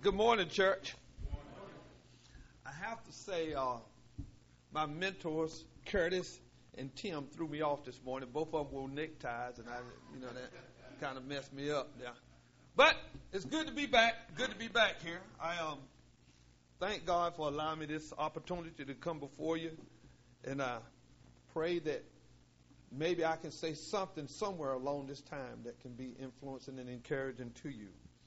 Good morning, church. I have to say, my mentors, Curtis and Tim, threw me off this morning. Both of them wore neckties, and that kind of messed me up there. But it's good to be back. Good to be back here. I thank God for allowing me this opportunity to come before you, and I pray that maybe I can say something somewhere along this time that can be influencing and encouraging to you.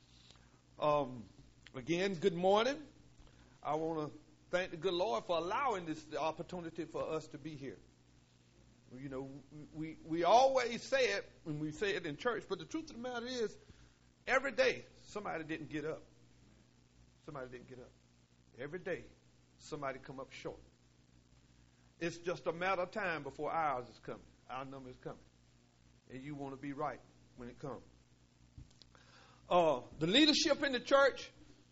Again, good morning. I want to thank the good Lord for allowing the opportunity for us to be here. You know, we always say it when we say it in church, but the truth of the matter is, every day somebody didn't get up. Somebody didn't get up. Every day somebody come up short. It's just a matter of time before ours is coming. Our number is coming. And you want to be right when it comes. The leadership in the church,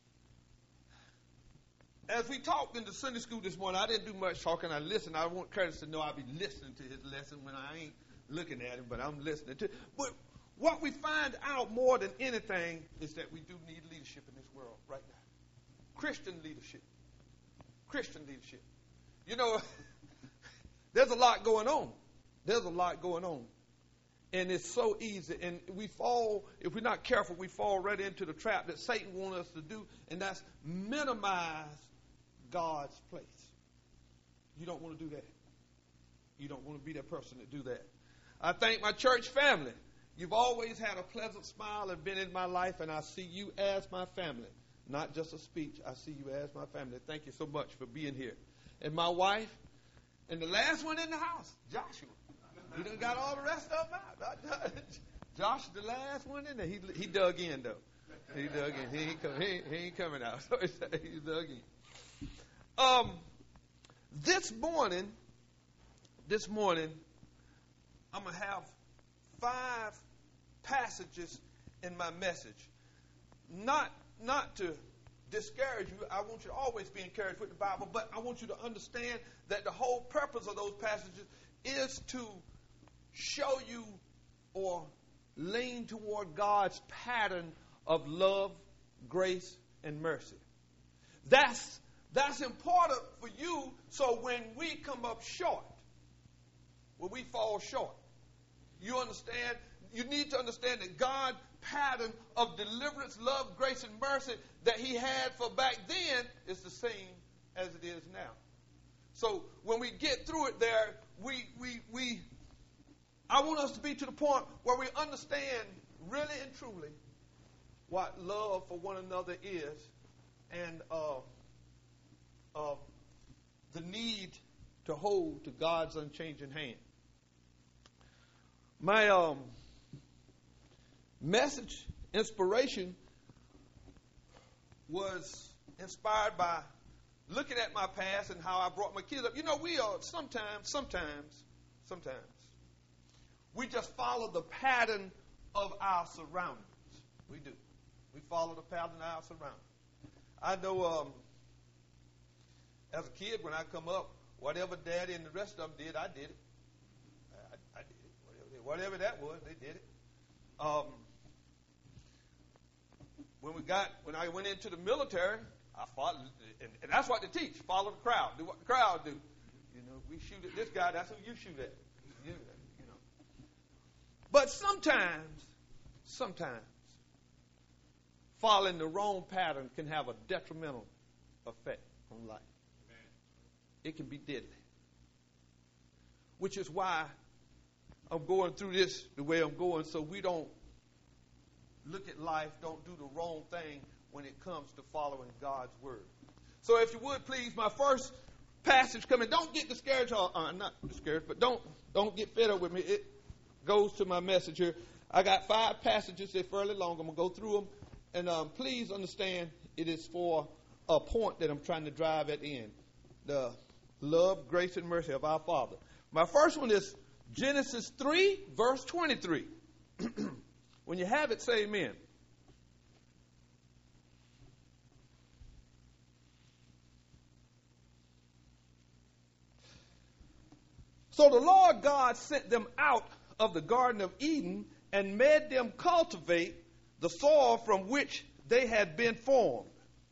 as we talked in the Sunday school this morning, I didn't do much talking. I listened. I want Curtis to know I'll be listening to his lesson when I ain't looking at him, but I'm listening to it. But what we find out more than anything is that we do need leadership in this world right now. Christian leadership. Christian leadership. You know, there's a lot going on. There's a lot going on. And it's so easy. And we fall, if we're not careful, we fall right into the trap that Satan wants us to do, and that's minimize God's place. You don't want to do that. You don't want to be that person that do that. I thank my church family. You've always had a pleasant smile and been in my life, and I see you as my family. Not just a speech. I see you as my family. Thank you so much for being here. And my wife, and the last one in the house, Joshua. He done got all the rest of them out. Josh, the last one in there. He dug in, though. He dug in. He ain't coming out. So he dug in. This morning, I'm going to have 5 passages in my message. Not to discourage you. I want you to always be encouraged with the Bible, but I want you to understand that the whole purpose of those passages is to show you or lean toward God's pattern of love, grace, and mercy. That's important for you, so when we come up short, when we fall short, you need to understand that God's pattern of deliverance, love, grace, and mercy that he had for back then is the same as it is now. So when we get through it there, I want us to be to the point where we understand really and truly what love for one another is, and the need to hold to God's unchanging hand. My message inspiration was inspired by looking at my past and how I brought my kids up. You know, we are sometimes we just follow the pattern of our surroundings. We do. We follow the pattern of our surroundings. I know as a kid, when I come up, whatever Daddy and the rest of them did, I did it. I did it. Whatever that was, they did it. When I went into the military, I followed, and that's what they teach. Follow the crowd. Do what the crowd do. You know, we shoot at this guy, that's who you shoot at. You know. But sometimes, following the wrong pattern can have a detrimental effect on life. Amen. It can be deadly. Which is why I'm going through this the way I'm going, so we don't look at life, don't do the wrong thing when it comes to following God's word. So if you would, please, my first passage coming. Don't get discouraged, not discouraged, but don't get fed up with me. It goes to my message here. I got 5 passages. They're fairly long. I'm going to go through them. And please understand, it is for a point that I'm trying to drive at the end. The love, grace, and mercy of our Father. My first one is Genesis 3, verse 23. When you have it, say amen. So the Lord God sent them out of the Garden of Eden and made them cultivate the soil from which they had been formed.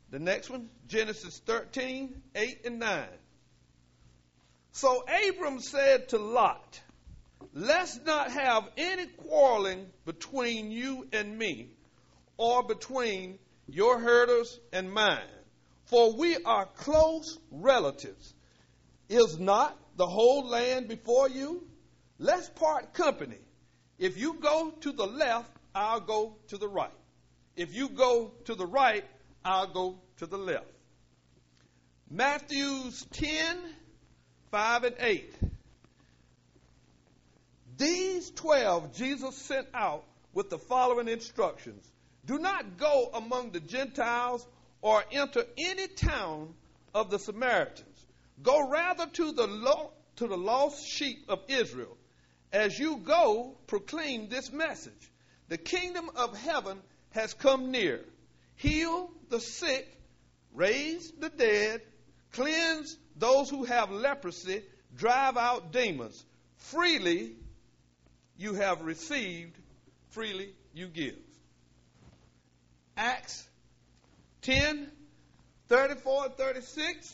The next one, Genesis 13, 8 and 9. So Abram said to Lot, let's not have any quarreling between you and me, or between your herders and mine, for we are close relatives. Is not the whole land before you? Let's part company. If you go to the left, I'll go to the right. If you go to the right, I'll go to the left. Matthew 10, 5 and 8. These 12 Jesus sent out with the following instructions. Do not go among the Gentiles or enter any town of the Samaritans. Go rather to the lost sheep of Israel. As you go, proclaim this message. The kingdom of heaven has come near. Heal the sick, raise the dead, cleanse those who have leprosy, drive out demons. Freely you have received, freely you give. Acts 10, 34 and 36.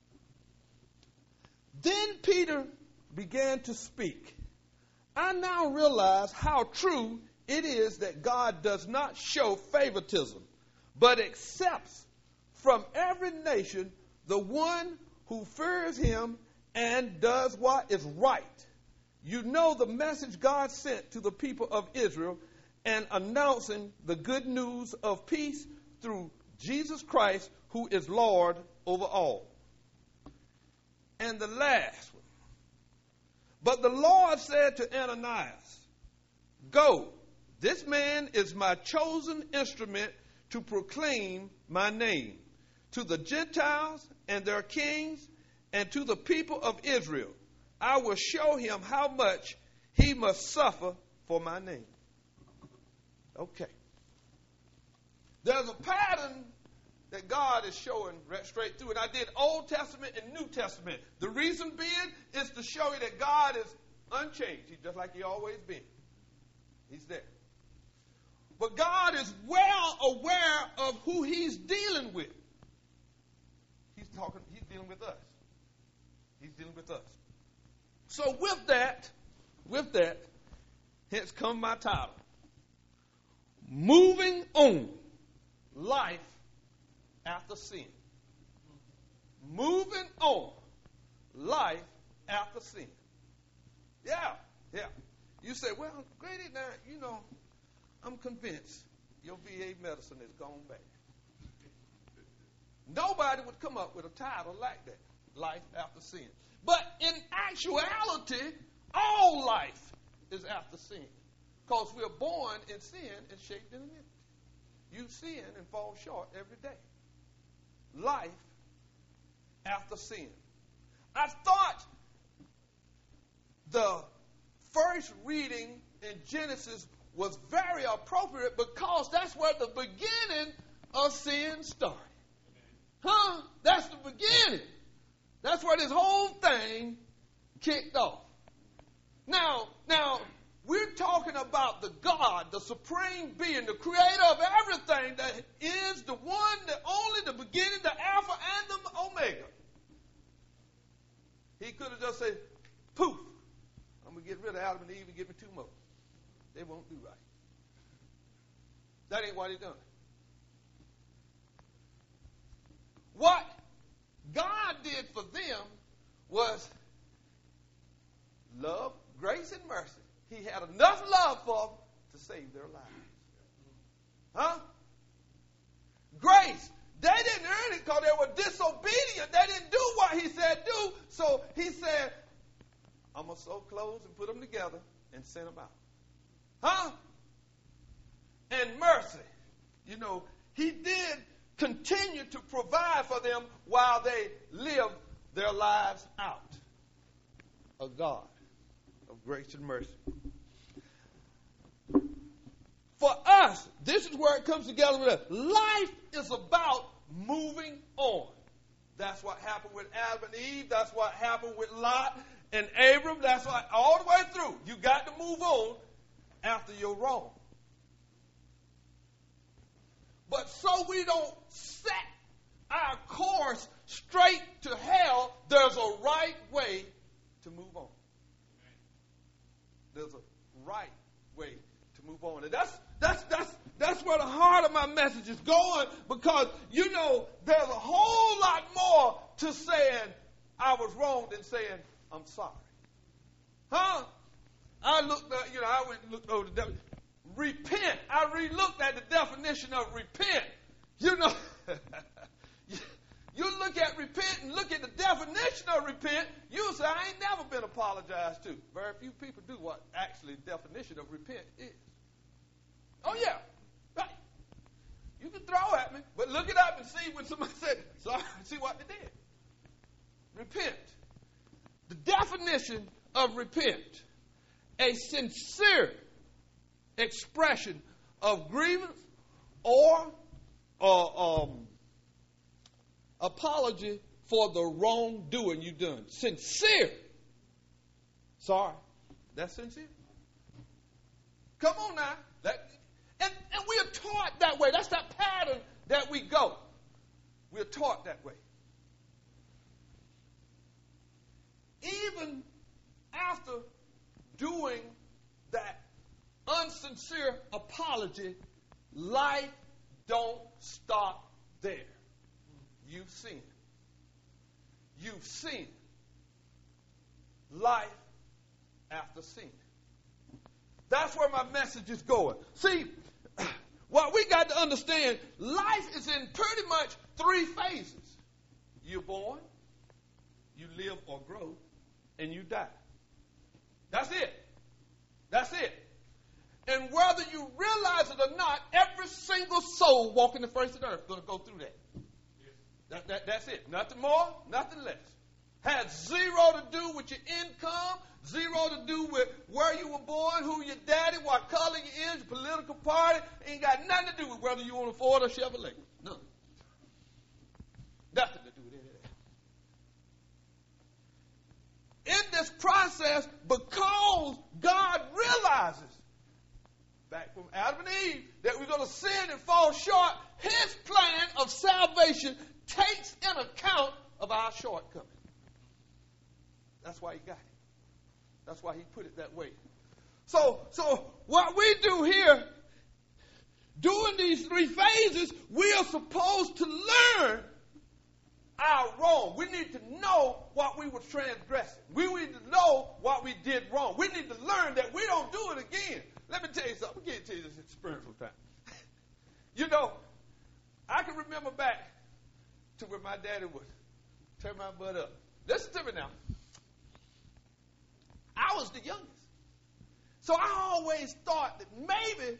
Then Peter began to speak. I now realize how true it is that God does not show favoritism, but accepts from every nation the one who fears him and does what is right. You know the message God sent to the people of Israel and announcing the good news of peace through Jesus Christ, who is Lord over all. And the last one. But the Lord said to Ananias, go, this man is my chosen instrument to proclaim my name to the Gentiles and their kings and to the people of Israel. I will show him how much he must suffer for my name. Okay. There's a pattern that God is showing right straight through. And I did Old Testament and New Testament. The reason being is to show you that God is unchanged. He's just like He's always been. He's there. But God is well aware of who He's dealing with. He's dealing with us. He's dealing with us. So with that, hence come my title. Moving on. Life after sin. Moving on. Life after sin. Yeah. You say, well, Grady, now, I'm convinced your VA medicine has gone bad. Nobody would come up with a title like that, life after sin. But in actuality, all life is after sin. Because we're born in sin and shaped in iniquity. You sin and fall short every day. Life after sin. I thought the first reading in Genesis was very appropriate because that's where the beginning of sin started. That's the beginning. That's where this whole thing kicked off. Now, we're talking about the God, the supreme being, the creator of everything, that is the one, the only, the beginning, the Alpha and the Omega. He could have just said, poof, I'm going to get rid of Adam and Eve and give me two more. They won't do right. That ain't what He done. What God did for them was love, grace, and mercy. He had enough love for them to save their lives. Grace. They didn't earn it because they were disobedient. They didn't do what He said do. So He said, I'm going to sew clothes and put them together and send them out. And mercy. He did continue to provide for them while they lived their lives out. A God of grace and mercy. For us, this is where it comes together with us. Life is about moving on. That's what happened with Adam and Eve. That's what happened with Lot and Abram. That's what all the way through. You got to move on after you're wrong. But so we don't set our course straight to hell, there's a right way to move on. There's a right way to move on. And that's where the heart of my message is going, because, you know, there's a whole lot more to saying I was wrong than saying I'm sorry. Huh? I went and looked over the definition. Repent. I re-looked at the definition of repent. You know, you look at repent and look at the definition of repent, you'll say, I ain't never been apologized to. Very few people do what actually the definition of repent is. Oh, yeah. Right. You can throw at me, but look it up and see when somebody said, sorry, see what they did. Repent. The definition of repent: a sincere expression of grievance or apology for the wrongdoing you've done. Sincere. Sorry. That's sincere. Come on now. And we are taught that way. That's that pattern that we go. We are taught that way. Even after doing that unsincere apology, life don't stop there. You've seen it. You've seen it. Life after sin. That's where my message is going. See, what we got to understand, life is in pretty much 3 phases. You're born, you live or grow, and you die. That's it. That's it. And whether you realize it or not, every single soul walking the face of the earth is going to go through that. That's it. Nothing more, nothing less. Has zero to do with your income, zero to do with where you were born, who your daddy, what color you is, your political party. Ain't got nothing to do with whether you own a Ford or Chevrolet. None. Nothing to do with any of that. In this process, because God realizes, back from Adam and Eve, that we're going to sin and fall short, his plan of salvation takes in account of our shortcomings. That's why he got it. That's why he put it that way. So what we do here, during these 3 phases, we are supposed to learn our wrong. We need to know what we were transgressing. We need to know what we did wrong. We need to learn that we don't do it again. Let me tell you something. I'm going to tell you this experience one time. You know, I can remember back to where my daddy would turn my butt up. Listen to me now. I was the youngest. So I always thought that maybe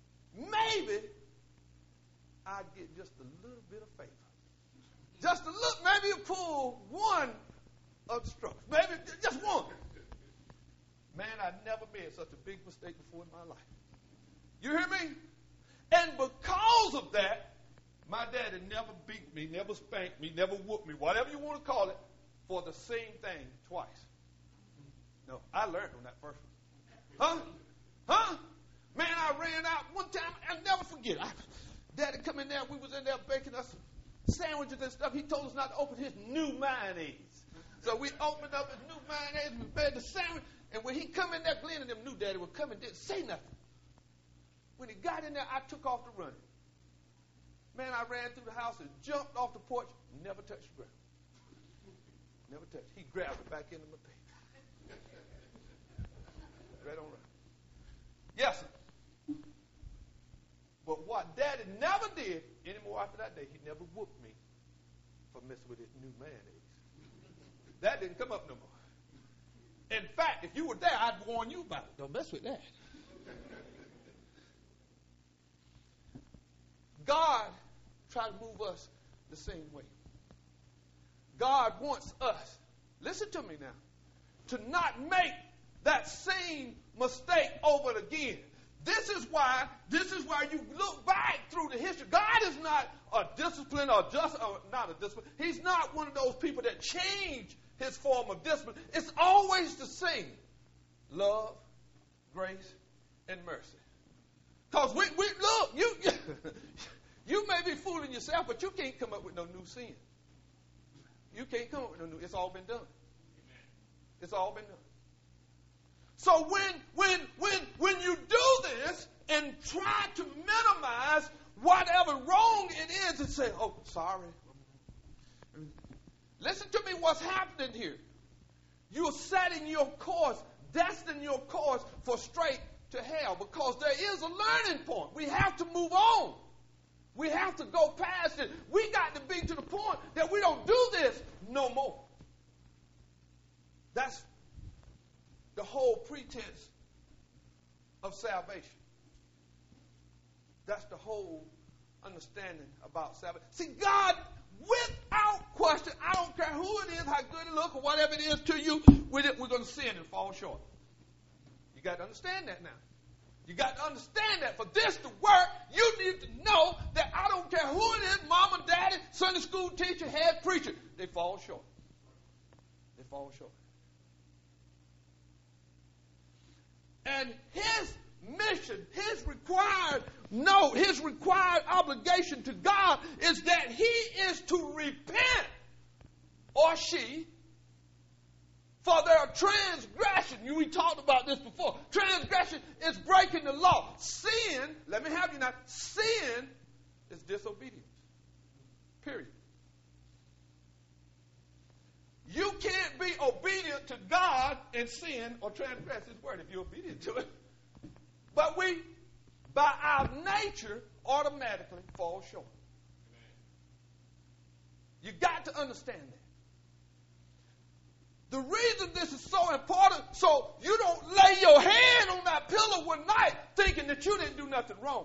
I'd get just a little bit of favor. Just a little, maybe you pull one of the strokes. Maybe just one. Man, I'd never made such a big mistake before in my life. You hear me? And because of that, my daddy never beat me, never spanked me, never whooped me, whatever you want to call it, for the same thing twice. No, I learned on that first one. Huh? Man, I ran out one time. I'll never forget. Daddy come in there. We was in there baking us sandwiches and stuff. He told us not to open his new mayonnaise. So we opened up his new mayonnaise. We made the sandwich. And when he come in there, Glenn and them knew Daddy would come and didn't say nothing. When he got in there, I took off to running. Man, I ran through the house and jumped off the porch. Never touched the ground. Never touched. He grabbed it back into my pants. Right on right. Yes, sir. But what Daddy never did anymore after that day, he never whooped me for messing with his new mayonnaise. That didn't come up no more. In fact, if you were there, I'd warn you about it. Don't mess with that. God tried to move us the same way. God wants us, listen to me now, to not make that same mistake over again. This is why you look back through the history. God is not a discipline or not a discipline. He's not one of those people that change his form of discipline. It's always the same. Love, grace, and mercy. Because we look, You may be fooling yourself, but you can't come up with no new sin. You can't come up with no new. It's all been done. It's all been done. So when you do this and try to minimize whatever wrong it is and say, oh, sorry. Listen to me what's happening here. You're setting your course, destining your course for straight to hell because there is a learning point. We have to move on. We have to go past it. We got to be to the point that we don't do this no more. That's the whole pretense of salvation. That's the whole understanding about salvation. See, God, without question, I don't care who it is, how good it looks, or whatever it is to you, we're going to sin and fall short. You got to understand that now. You got to understand that for this to work, you need to know that I don't care who it is, mama, daddy, Sunday school teacher, head preacher, they fall short. They fall short. And his mission, his required obligation to God is that he is to repent, or she, for their transgression. We talked about this before. Transgression is breaking the law. Sin, let me have you now, sin is disobedience. Period. You can't be obedient to God and sin or transgress his word if you're obedient to it. But we, by our nature, automatically fall short. You got to understand that. The reason this is so important, so you don't lay your head on that pillow one night thinking that you didn't do nothing wrong.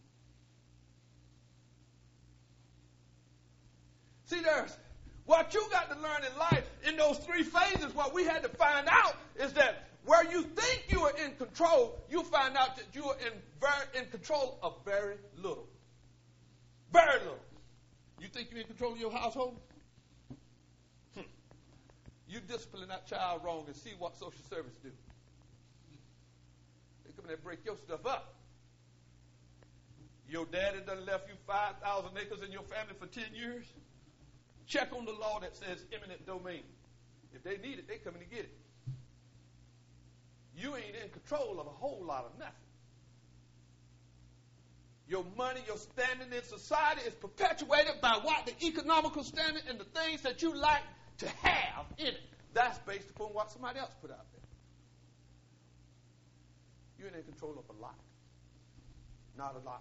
See, what you got to learn in life in those three phases, what we had to find out is that where you think you are in control, you find out that you are in control of very little. Very little. You think you're in control of your household? You discipline that child wrong and see what social service do. They come in there and break your stuff up. Your daddy done left you 5,000 acres in your family for 10 years. Check on the law that says eminent domain. If they need it, they come in and get it. You ain't in control of a whole lot of nothing. Your money, your standing in society is perpetuated by what? The economical standing and the things that you like to have in it. That's based upon what somebody else put out there. You ain't in control of a lot. Not a lot.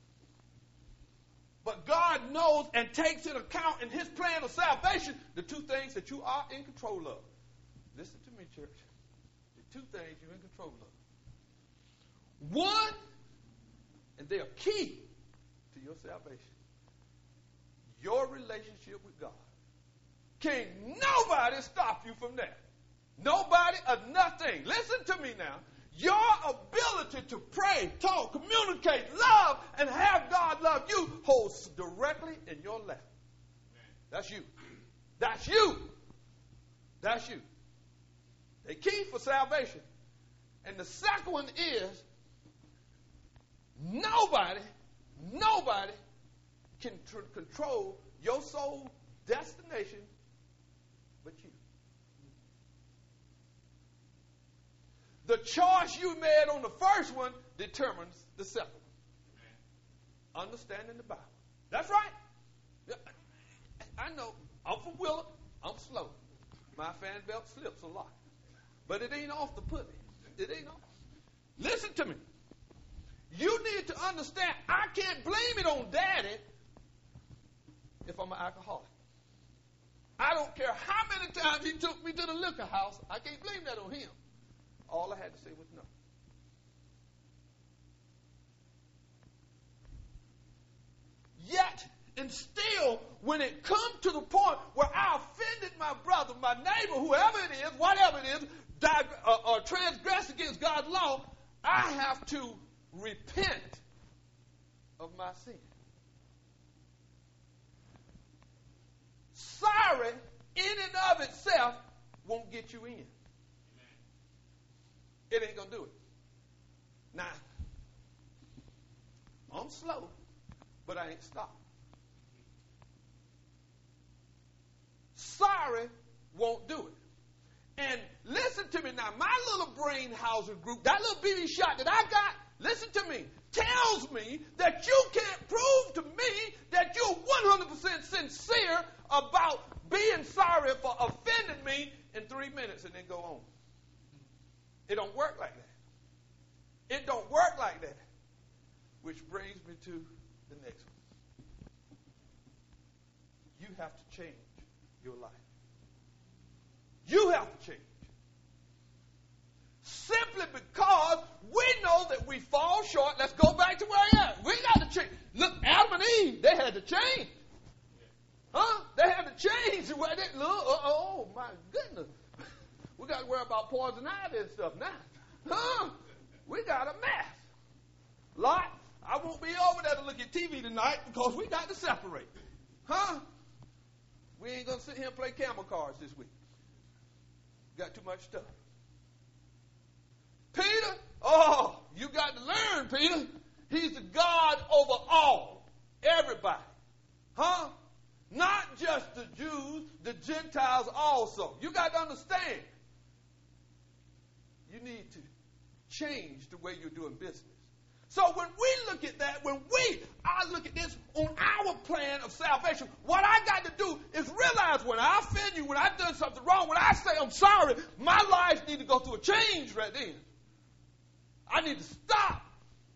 But God knows and takes into account in his plan of salvation the two things that you are in control of. Listen to me, church. The two things you're in control of. One, and they are key to your salvation, your relationship with God. Can't nobody stop you from that. Nobody or nothing. Listen to me now. Your ability to pray, talk, communicate, love, and have God love you holds directly in your lap. That's you. That's you. That's you. The key for salvation. And the second one is nobody can control your soul destination but you. The choice you made on the first one determines the second one. Understanding the Bible. That's right. I know. I'm from Willard. I'm slow. My fan belt slips a lot. But it ain't off the pulley. It ain't off. Listen to me. You need to understand, I can't blame it on Daddy if I'm an alcoholic. I don't care how many times he took me to the liquor house. I can't blame that on him. All I had to say was no. Yet, and still, when it comes to the point where I offended my brother, my neighbor, whoever it is, whatever it is, or transgress against God's law, I have to repent of my sin. Sorry, in and of itself, won't get you in. It ain't going to do it. Now, I'm slow, but I ain't stopped. Sorry won't do it. And listen to me now. My little brain housing group, that little BB shot that I got, listen to me, tells me that you can't prove to me that you're 100% sincere about being sorry for offending me in 3 minutes and then go on. It don't work like that. It don't work like that. Which brings me to the next one. You have to change your life. You have to change. Simply because we know that we fall short. Let's go back to where I am. We got to change. Look, Adam and Eve, they had to change. Huh? They had to change. Oh, my goodness. We got to worry about poison ivy and stuff now. Huh? We got a mess. Lot, I won't be over there to look at TV tonight because we got to separate. Huh? We ain't going to sit here and play camel cards this week. Got too much stuff. Peter, oh, you got to learn, Peter. He's the God over all, everybody. Huh? Not just the Jews, the Gentiles also. You got to understand. You need to change the way you're doing business. So when we look at that, I look at this on our plan of salvation, what I got to do is realize when I offend you, when I've done something wrong, when I say I'm sorry, my life needs to go through a change right then. I need to stop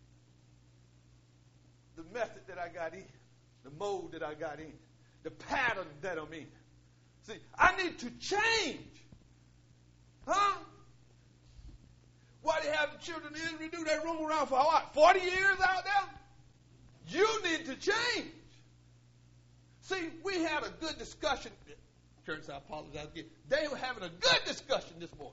the method that I got in, the mode that I got in, the pattern that I'm in. See, I need to change. Huh? Why they have the children of Israel do? They roam around for what, 40 years out there? You need to change. See, we had a good discussion. Curtis, I apologize again. They were having a good discussion this morning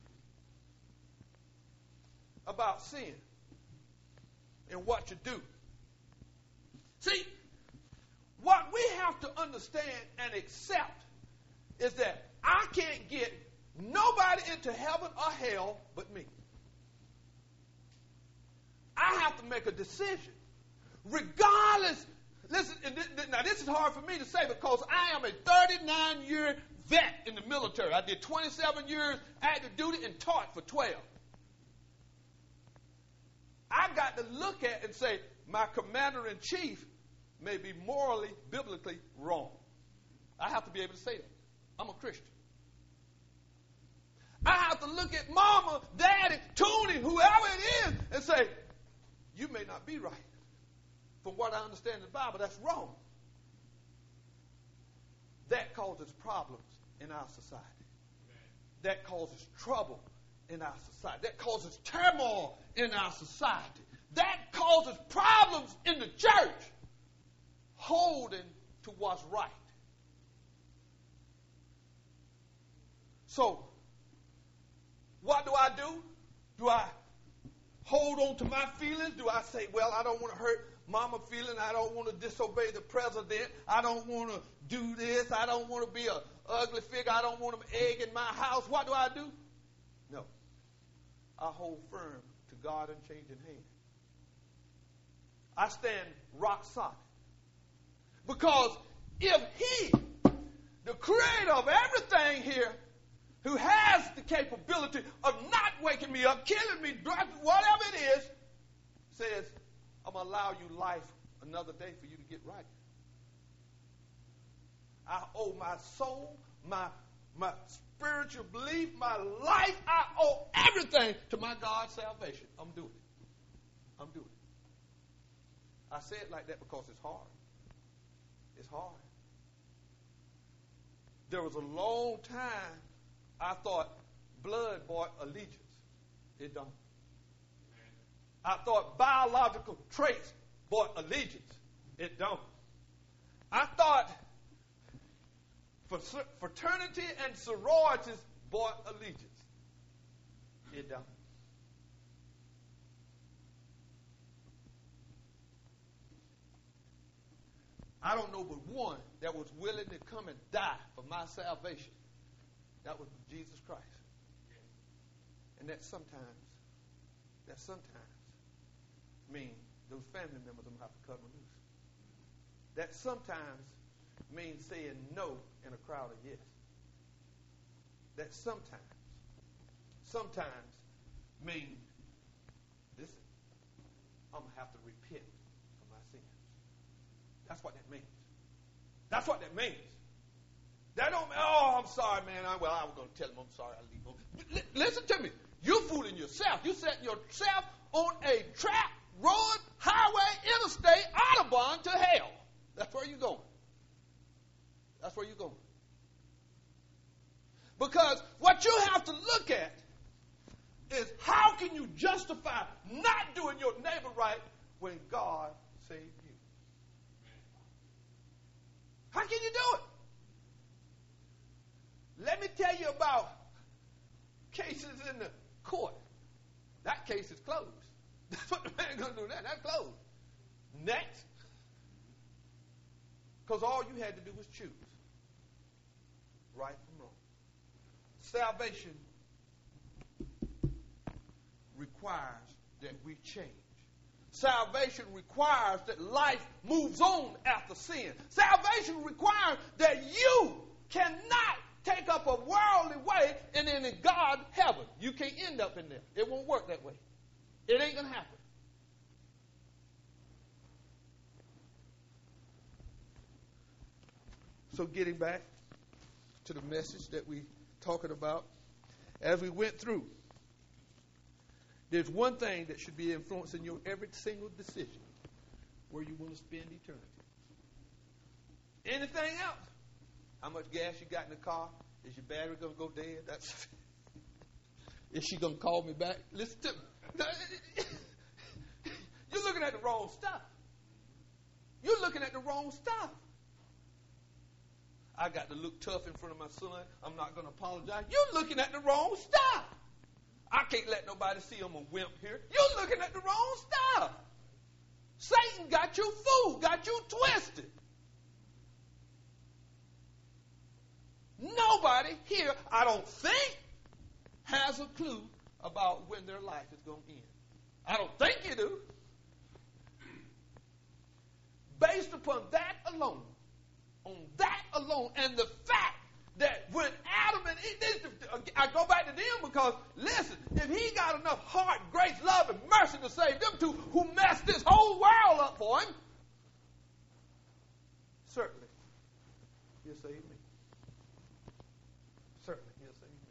about sin and what to do. See, what we have to understand and accept is that I can't get nobody into heaven or hell but me. I have to make a decision. Regardless, listen, now this is hard for me to say because I am a 39-year vet in the military. I did 27 years active duty and taught for 12. I've got to look at and say, my commander-in-chief may be morally, biblically wrong. I have to be able to say that. I'm a Christian. I have to look at mama, daddy, Toonie, whoever it is, and say, you may not be right. From what I understand in the Bible, that's wrong. That causes problems in our society. That causes trouble in our society. That causes turmoil in our society. That causes problems in the church. Holding to what's right. So, what do? Do I hold on to my feelings? Do I say, well, I don't want to hurt mama feeling. I don't want to disobey the president. I don't want to do this. I don't want to be an ugly figure. I don't want them egg in my house. What do? No. I hold firm to God unchanging hand. I stand rock solid. Because if he, the creator of everything here, who has the capability of not waking me up, killing me, whatever it is, says, I'm going to allow you life another day for you to get right. I owe my soul, my spiritual belief, my life, I owe everything to my God's salvation. I'm doing it. I'm doing it. I say it like that because it's hard. It's hard. There was a long time I thought blood bought allegiance. It don't. I thought biological traits bought allegiance. It don't. I thought fraternity and sororities bought allegiance. It don't. I don't know but one that was willing to come and die for my salvation. That was Jesus Christ. And that sometimes means those family members are going to have to cut them loose. that sometimes means saying no in a crowd of yes. That sometimes means, listen, I'm going to have to repent for my sins. That's what that means. That's what that means. That don't mean, oh, I'm sorry, man. I was going to tell him I'm sorry. I'll leave him. Listen to me. You're fooling yourself. You're setting yourself on a track, road, highway, interstate, autobahn to hell. That's where you're going. That's where you're going. Because what you have to look at is how can you justify not doing your neighbor right when God saved you? How can you do it? Let me tell you about cases in the court. That case is closed. That's what the man going to do now. That's closed. Next. Because all you had to do was choose. Right from wrong. Salvation requires that we change. Salvation requires that life moves on after sin. Salvation requires that you cannot take up a worldly way and then in God's heaven. You can't end up in there. It won't work that way. It ain't going to happen. So getting back to the message that we're talking about, as we went through, there's one thing that should be influencing your every single decision, where you want to spend eternity. Anything else? How much gas you got in the car? Is your battery going to go dead? Is she going to call me back? Listen to me. You're looking at the wrong stuff. You're looking at the wrong stuff. I got to look tough in front of my son. I'm not going to apologize. You're looking at the wrong stuff. I can't let nobody see I'm a wimp here. You're looking at the wrong stuff. Satan got you fooled, got you twisted. Nobody here, I don't think, has a clue about when their life is going to end. I don't think you do. Based upon that alone, on that alone, and the fact that when Adam and Eve, I go back to them because, listen, if he got enough heart, grace, love, and mercy to save them two who messed this whole world up for him, certainly he'll save me. Certainly he'll save me.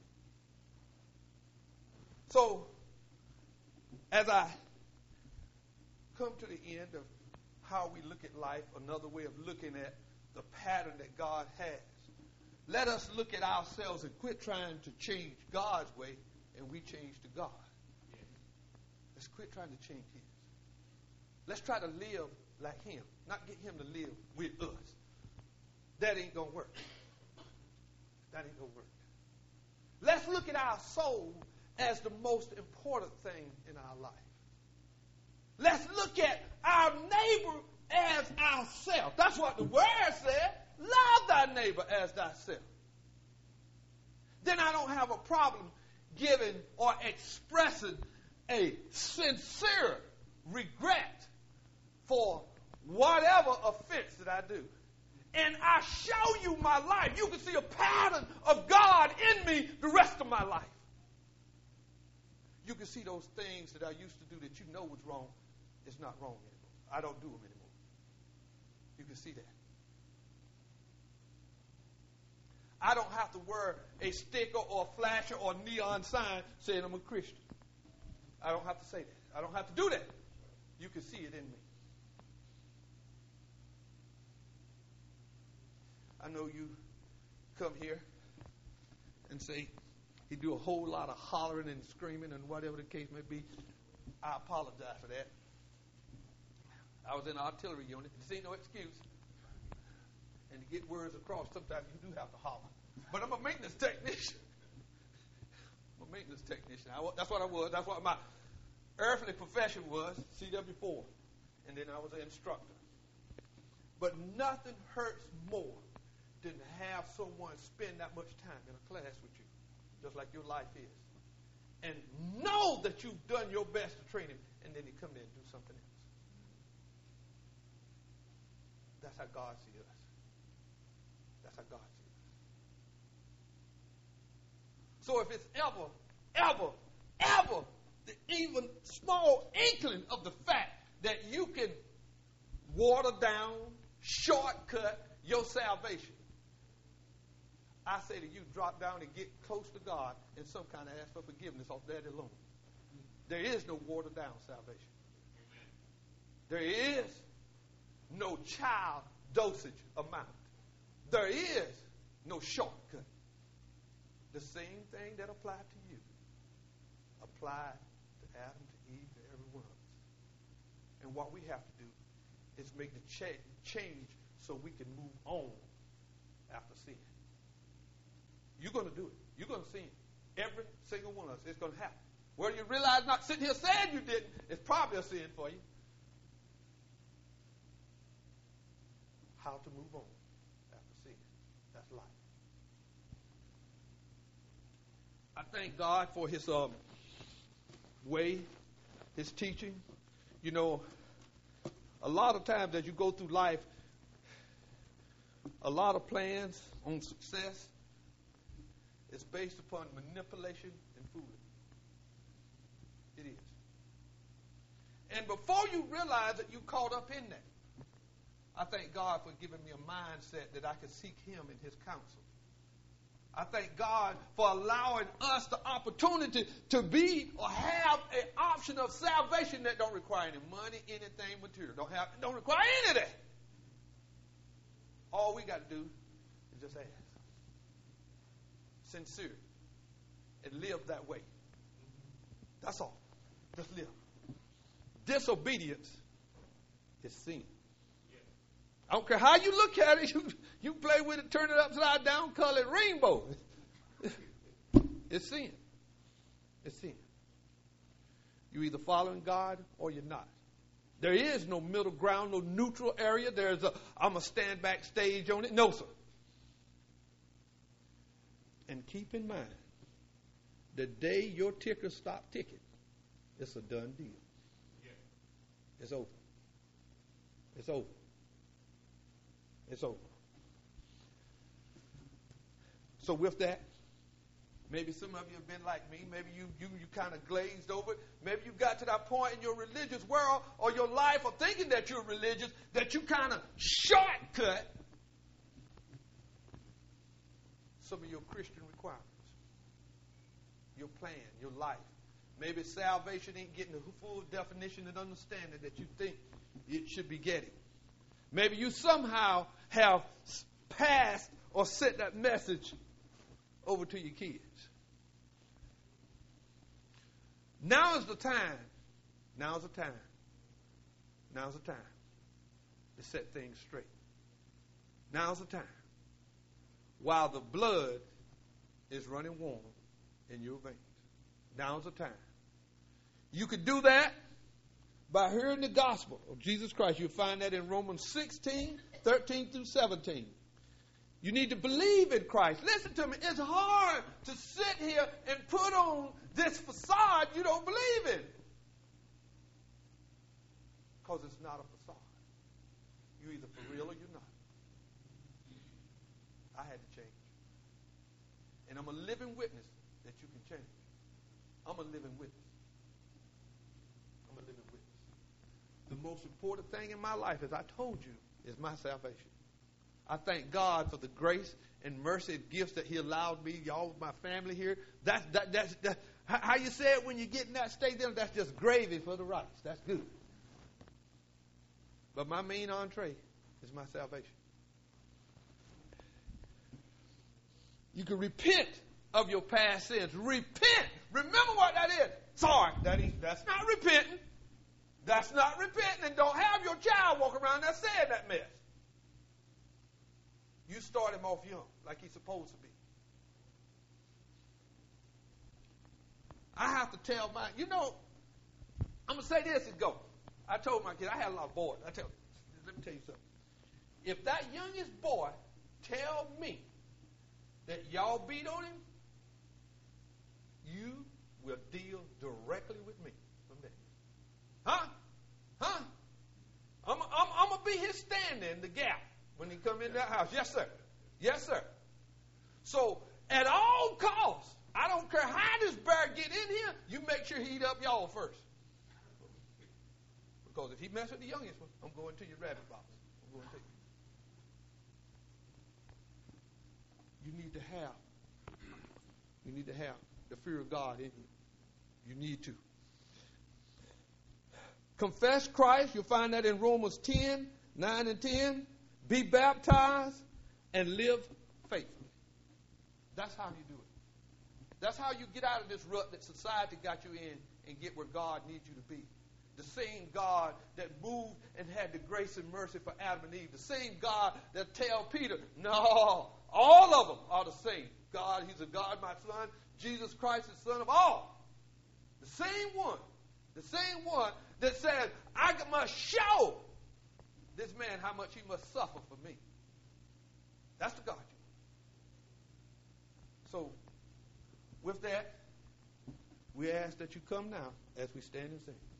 So, as I come to the end of how we look at life, another way of looking at the pattern that God has, let us look at ourselves and quit trying to change God's way and we change to God. Let's quit trying to change His. Let's try to live like Him, not get Him to live with us. That ain't going to work. That ain't going to work. Let's look at our soul as the most important thing in our life. Let's look at our neighbor as ourselves. That's what the word said. Love thy neighbor as thyself. Then I don't have a problem giving or expressing a sincere regret for whatever offense that I do. And I show you my life. You can see a pattern of God in me the rest of my life. You can see those things that I used to do that you know was wrong. It's not wrong anymore. I don't do them anymore. You can see that. I don't have to wear a sticker or a flasher or a neon sign saying I'm a Christian. I don't have to say that. I don't have to do that. You can see it in me. I know you come here and say he do a whole lot of hollering and screaming and whatever the case may be. I apologize for that. I was in an artillery unit. This ain't no excuse. And to get words across, sometimes you do have to holler. But I'm a maintenance technician. I'm a maintenance technician. That's what I was. That's what my earthly profession was, CW4. And then I was an instructor. But nothing hurts more than to have someone spend that much time in a class with you, just like your life is. And know that you've done your best to train him, and then he come there and do something else. That's how God sees us. That's how God sees us. So if it's ever, the even small inkling of the fact that you can water down, shortcut your salvation, I say to you, drop down and get close to God and some kind of ask for forgiveness off that alone. There is no watered down salvation. There is no child dosage amount. There is no shortcut. The same thing that applied to you applied to Adam, to Eve, to every one of us. And what we have to do is make the change so we can move on after sin. You're going to do it. You're going to sin. Every single one of us. It's going to happen. Whether you realize not sitting here saying you didn't, it's probably a sin for you. How to move on after sin. That's life. I thank God for his way, his teaching. You know, a lot of times as you go through life, a lot of plans on success is based upon manipulation and fooling. It is. And before you realize that you caught up in that, I thank God for giving me a mindset that I can seek him in his counsel. I thank God for allowing us the opportunity to be or have an option of salvation that don't require any money, anything material. Don't require any of that. All we got to do is just ask. Sincere. And live that way. That's all. Just live. Disobedience is sin. I don't care how you look at it. You play with it, turn it upside down, call it rainbow. It's sin. It's sin. You're either following God or you're not. There is no middle ground, no neutral area. I'm going to stand backstage on it. No, sir. And keep in mind, the day your ticker stops ticking, it's a done deal. Yeah. It's over. It's over. It's over. So with that, maybe some of you have been like me. Maybe you kind of glazed over it. Maybe you got to that point in your religious world or your life of thinking that you're religious that you kind of shortcut some of your Christian requirements, your plan, your life. Maybe salvation ain't getting the full definition and understanding that you think it should be getting. Maybe you somehow have passed or sent that message over to your kids. Now is the time. Now's the time. Now's the time to set things straight. Now's the time. While the blood is running warm in your veins. Now's the time. You could do that by hearing the gospel of Jesus Christ. You'll find that in Romans 16, 13 through 17. You need to believe in Christ. Listen to me. It's hard to sit here and put on this facade you don't believe in. Because it's not a facade. You're either for real or you're not. I had to change. And I'm a living witness that you can change. I'm a living witness. I'm a living witness. The most important thing in my life, as I told you, is my salvation. I thank God for the grace and mercy and gifts that he allowed me, y'all with my family here. That's how you say it when you get in that state there, that's just gravy for the rice. That's good. But my main entree is my salvation. You can repent of your past sins. Repent. Remember what that is. Sorry, that's not repenting. That's not repenting. And don't have your child walk around there saying that mess. You start him off young, like he's supposed to be. I have to tell I'm going to say this and go. I told my kid, I had a lot of boys. Let me tell you something. If that youngest boy tell me that y'all beat on him, you will deal directly with me from there. Huh? I'm going to be be his stand in the gap when he come in that house. Yes, sir. Yes, sir. So, at all costs, I don't care how this bear get in here, you make sure he eat up y'all first. Because if he mess with the youngest one, I'm going to your rabbit box. I'm going to take you. You need to have the fear of God in you. You need to. Confess Christ. You'll find that in Romans 10, 9 and 10. Be baptized and live faithfully. That's how you do it. That's how you get out of this rut that society got you in and get where God needs you to be. The same God that moved and had the grace and mercy for Adam and Eve. The same God that tell Peter, no, all of them are the same. God, he's a God, my son. Jesus Christ is son of all. The same one. The same one that says, I must show this man how much he must suffer for me. That's the God you know. So, with that, we ask that you come now as we stand and sing.